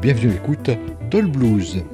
bienvenue à l'écoute d'All Blues.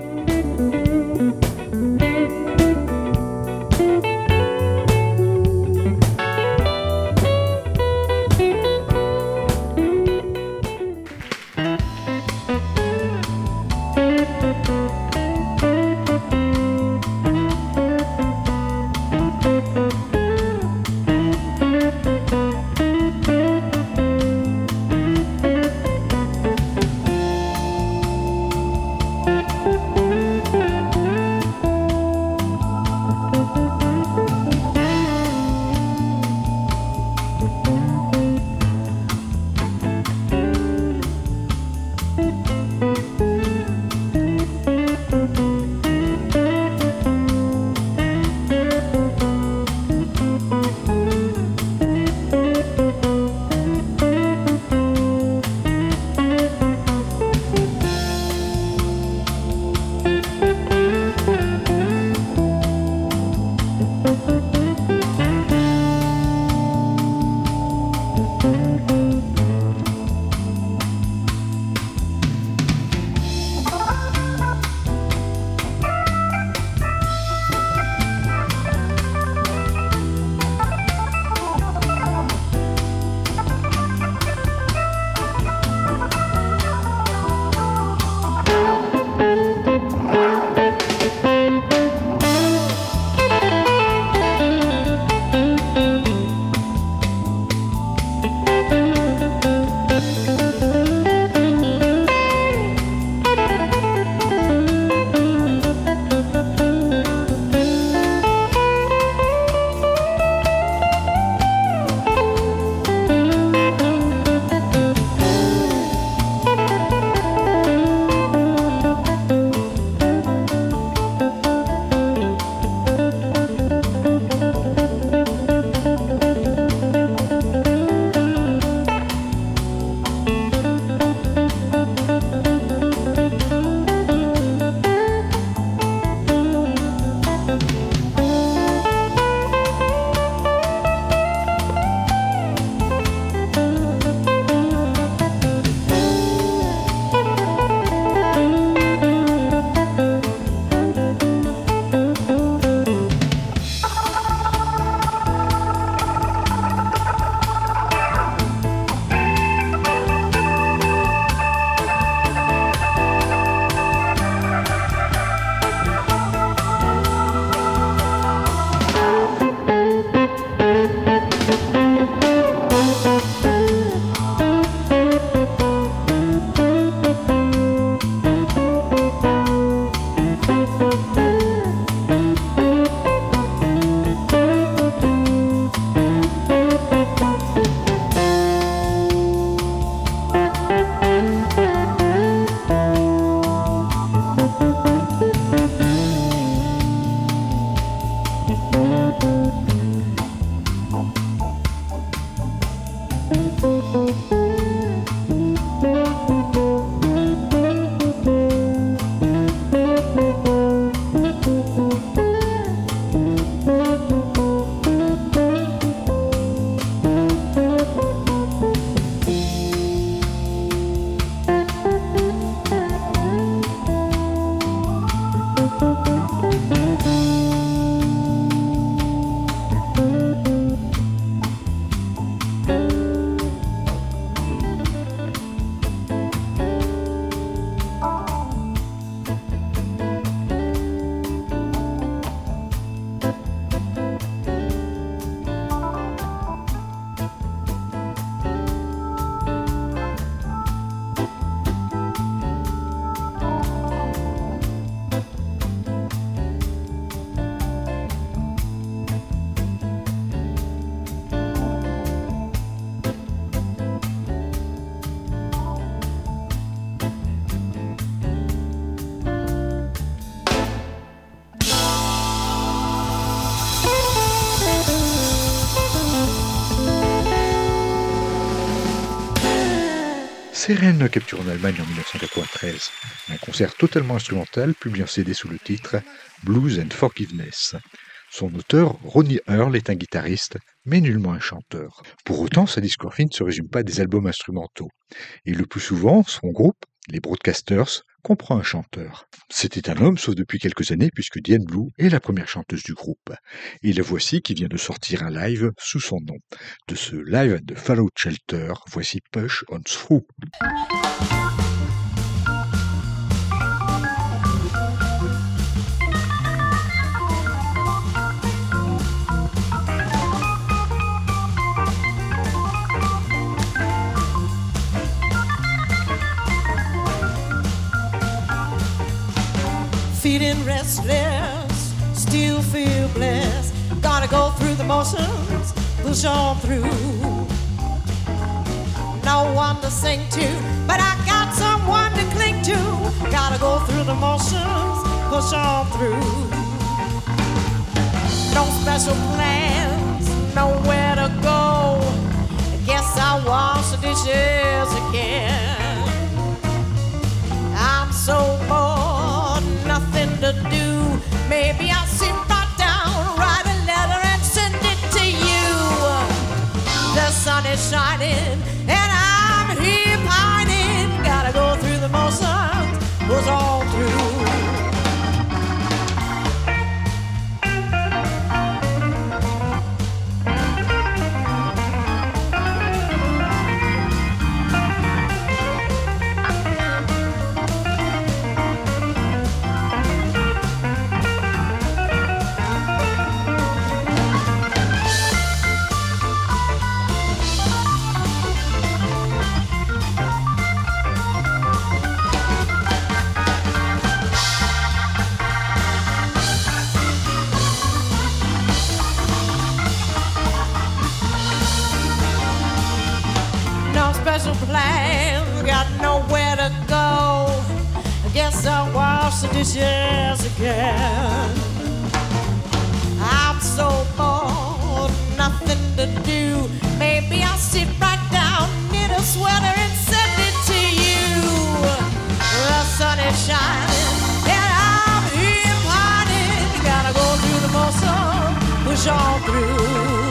Seren capture en Allemagne en 1993, un concert totalement instrumental publié en CD sous le titre Blues and Forgiveness. Son auteur, Ronnie Earl, est un guitariste, mais nullement un chanteur. Pour autant, sa discographie ne se résume pas à des albums instrumentaux. Et le plus souvent, son groupe, Les Broadcasters comprend un chanteur. C'était un homme, sauf depuis quelques années, puisque Diane Blue est la première chanteuse du groupe. Et le voici qui vient de sortir un live sous son nom. De ce live de Fallout Shelter, voici Push On Through. Feeling restless, still feel blessed. Gotta go through the motions, push on through. No one to sing to, but I got someone to cling to. Gotta go through the motions, push on through. No special plans, nowhere to go. Guess I'll wash the dishes again. I'm so bored, nothing to do. Maybe I'll sit right down, write a letter and send it to you. The sun is shining and I'm here pining. Gotta go through the motions, push on through. Special plans, got nowhere to go. I guess I'll wash the dishes again. I'm so bored, nothing to do. Maybe I'll sit right down, knit a sweater and send it to you. The sun is shining and I'm here pining. Gotta go through the motion, push on through.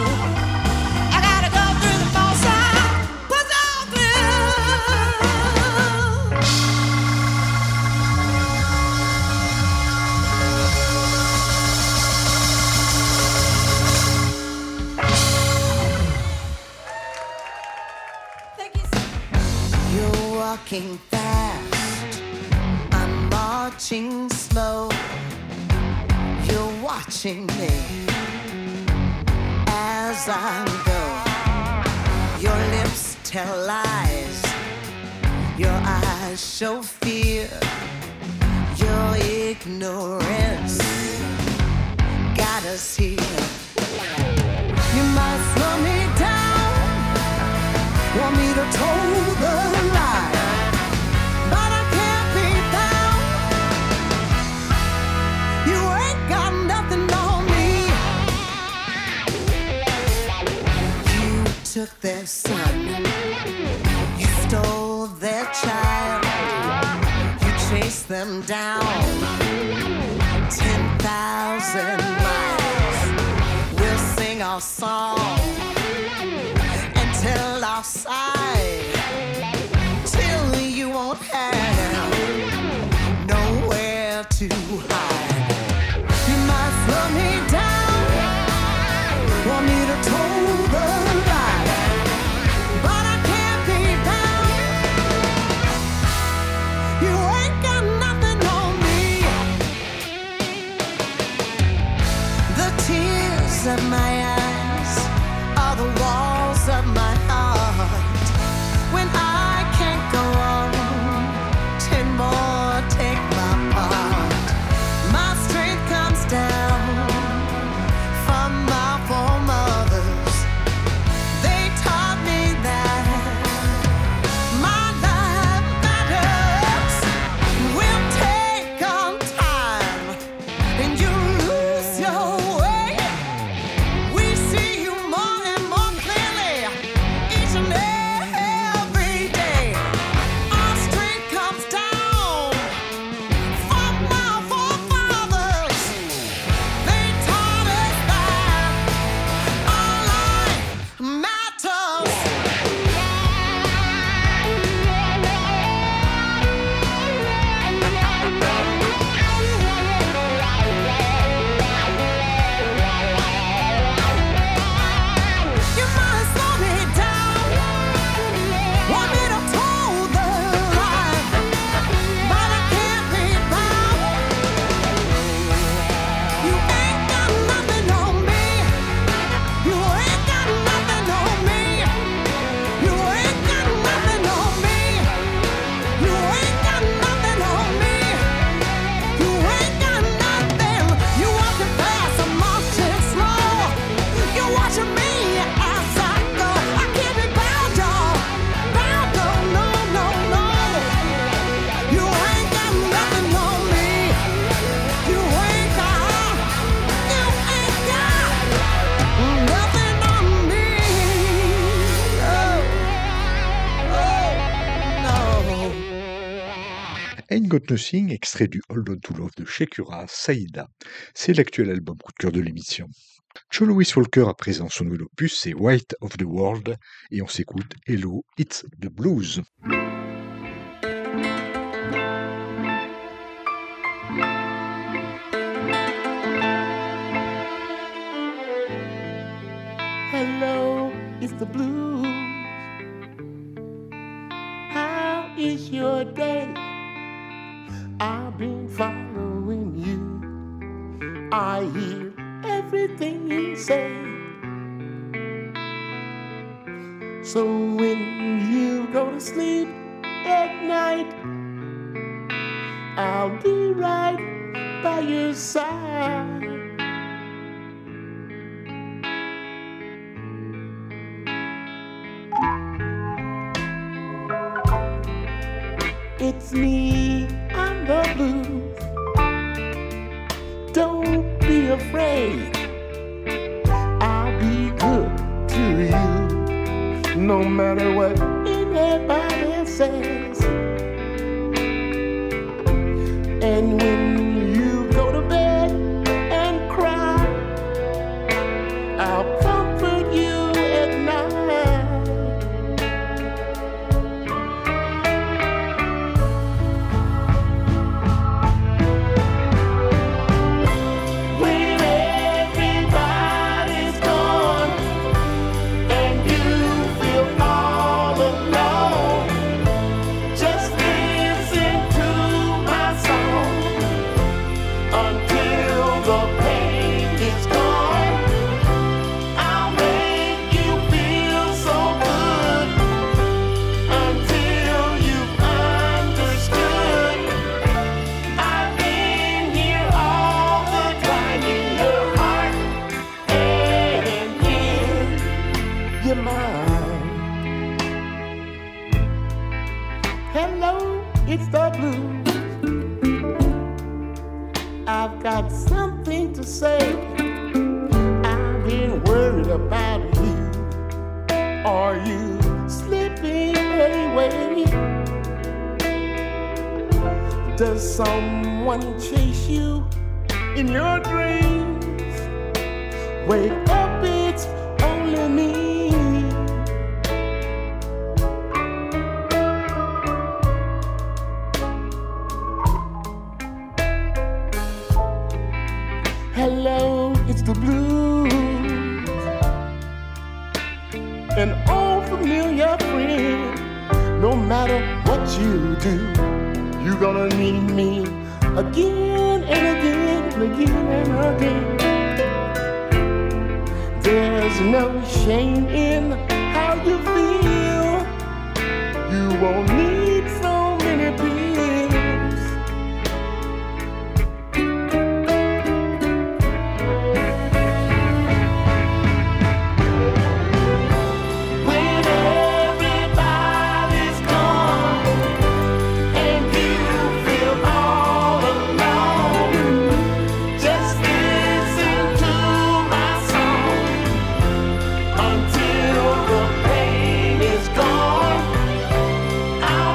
Walking fast, I'm marching slow. You're watching me as I go. Your lips tell lies, your eyes show fear. Your ignorance got us here. You might slow me down, want me to toe the line. Took their son, you stole their child, you chased them down 10,000 miles. We'll sing our song and tell our side till you won't have nowhere to hide. You might slow me down, want me to toe the of my eyes are the walls of my heart. When I can't go on, 10 more take my part. My strength comes down from my former Got Nothing, extrait du Hold On To Love de Shakira, Saïda. C'est l'actuel album coup de cœur de l'émission. Joe Louis Walker à présent son nouvel opus, c'est White of the World, et on s'écoute Hello, It's the Blues. Hello, it's the blues. How is your day? I've been following you. I hear everything you say. So when you go to sleep at night, I'll be right by your side. It's me, I'm the blues. Don't be afraid, I'll be good to you, no matter what anybody says. And when you go to bed and cry, I'll comfort you at night. Hello, it's the blues. I've got something to say. I've been worried about you. Are you slipping away? Does someone chase you in your dreams? Wake up, it's only me. Hello, it's the blues. An old familiar friend. No matter what you do, you're gonna need me again and again and again and again. There's no shame in how you feel. You won't need so many pills. I'll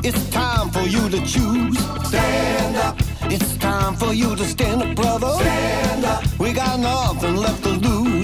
It's time for you to choose. Stand up. It's time for you to stand up, brother. Stand up. We got nothing left to lose.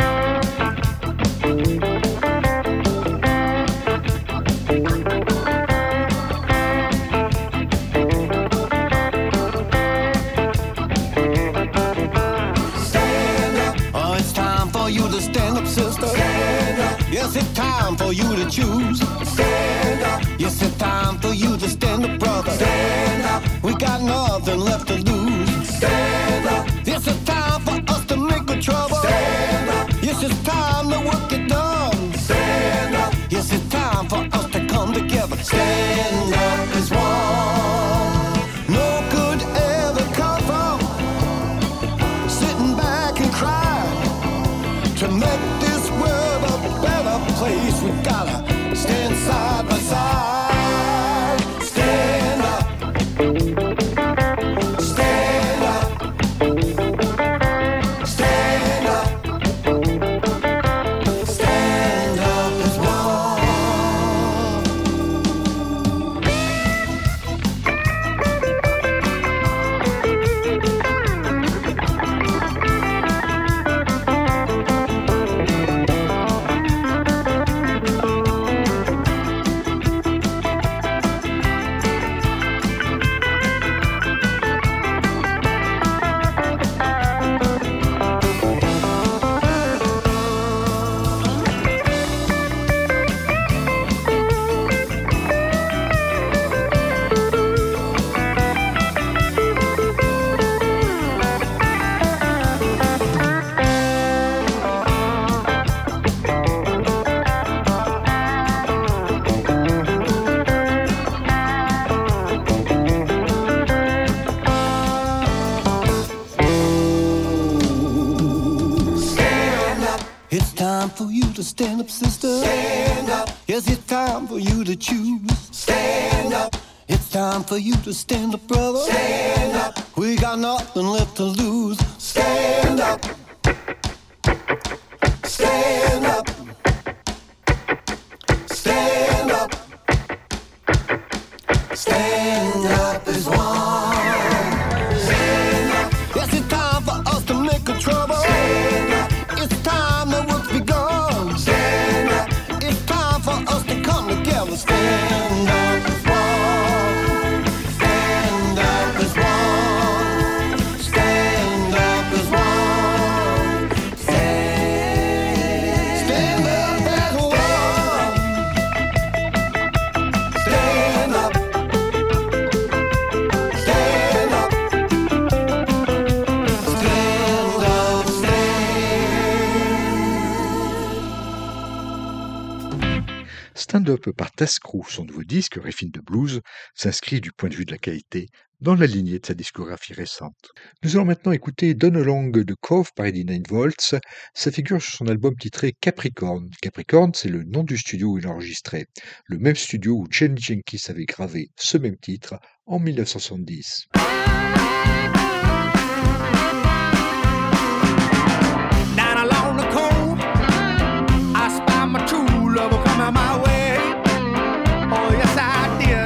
Stand up. Oh, it's time for you to stand up, sister. Stand up. Yes, it's time for you to choose. Stand up. Yes, it's time for you to stand up, brother. Stand up. We got nothing left to lose. Stand up. Yes, it's time for us to make a trouble. Stand up. Yes, it's time to work it done. Stand up. Yes, it's time for us to come together. Stand up as one. No good ever come from sitting back and crying. To make this world a better place, we gotta stand side by side. Stand up. Stand up. Stand up. Stand up as one. It's time for you to stand up, sister. Stand up. Yes, it's time for you to choose. Stand up. It's time for you to stand up, brother. Stand up. We got nothing left to lose. Stand up. Stand up. Stand up. Stand up as one. Stand up. Yes, it's time for us to make a trouble. Stand up. It's time the work's begun. Stand up. It's time for us to come together. Stand up as one. Stand up as one. Stand up as one. Stand up as one. Stand up. Stand up. Stand up. Stand Up par Tess Crew, son nouveau disque, Riffin de Blues, s'inscrit du point de vue de la qualité dans la lignée de sa discographie récente. Nous allons maintenant écouter Don Along de Cove par 89 Volts. Ça figure sur son album titré Capricorn. Capricorn, c'est le nom du studio où il a enregistré, le même studio où Jenny Jenkins avait gravé ce même titre en 1970. Down along the cove, I spy my true love coming my way. Oh, yes, I did.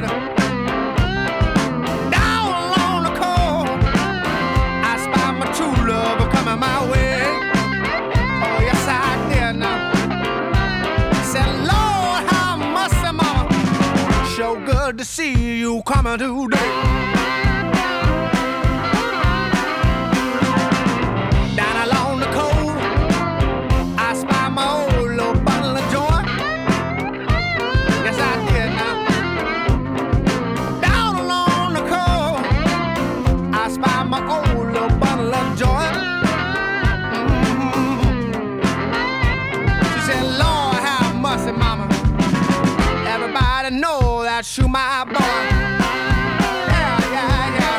Down along the cove, I spy my true love coming my way. Oh, yes, I did. Now, said, Lord, how mercy, mama. So good to see you coming today. Down along the cove, I spy my old little bottle of joint. Yes, I did now. Down along the cove, I spy my old little bottle of joint. She said, Lord, have mercy, mama. Everybody know that you my boy. Yeah, yeah, yeah.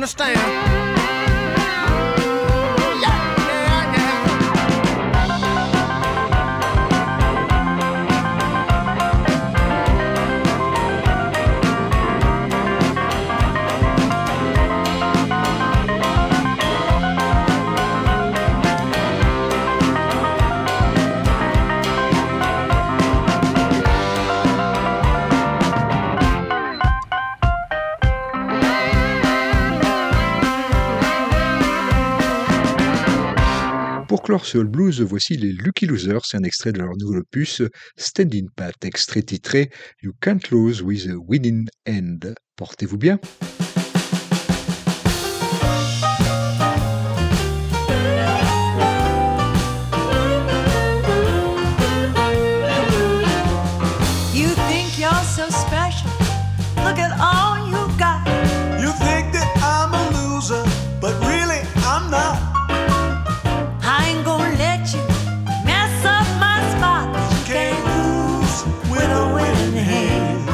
understand. Pour clore ce All Blues, voici les Lucky Losers, c'est un extrait de leur nouvel opus Standing Pat, extrait titré You Can't Lose with a Winning Hand. Portez-vous bien. You think you're so special. Look at all you got. You think that I'm a loser, but really I'm not. I ain't gonna let you mess up my spot. You can't lose with a winning hand.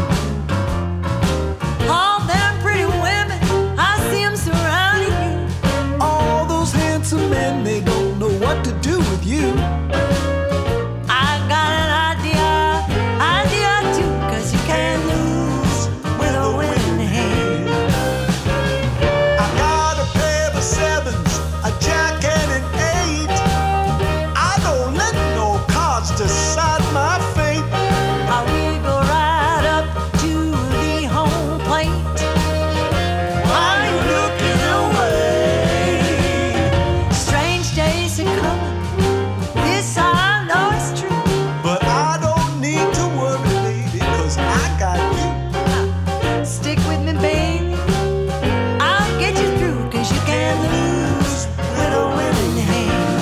All them pretty women, I see them surrounding you. All those handsome men, they don't know what to do with you. I got an idea too, 'cause you can't lose with a winning hand. I got a pair of sevens, a jack and an eight. I don't let no cards decide my fate. We go right up to the home plate. Are you looking away? Strange days are coming. This I know is true. But I don't need to worry, baby, 'cause I got you. Stick with me, baby. I'll get you through, 'cause you can't lose with a winning hand.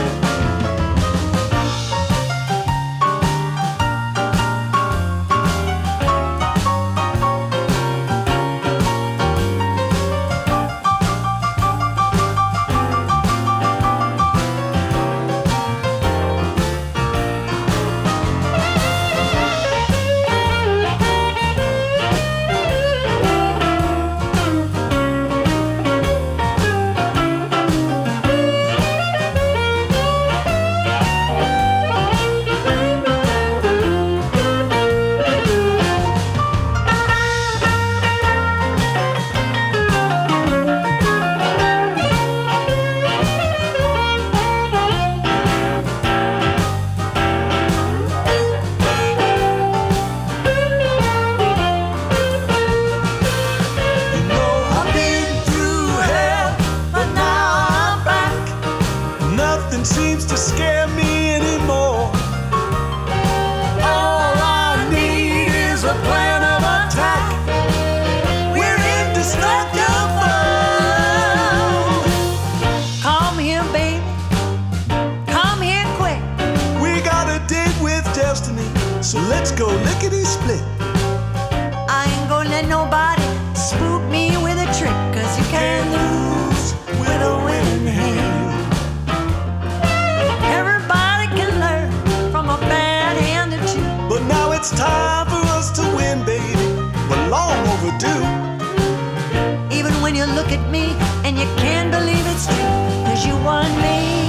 You know I've been through hell, But now I'm back. nothing seems to scare me anymore. All I need is a plan of attack. We're indestructible. Come here, baby. Come here quick. We got a date with destiny, so let's go lickety-split. I ain't gonna let nobody spook me with a trick, 'cause you can't lose with a winning hand. Everybody can learn from a bad hand or two. But now it's time for us to win, baby. We're long overdue. Even when you look at me and you can't believe it's true, 'cause you won me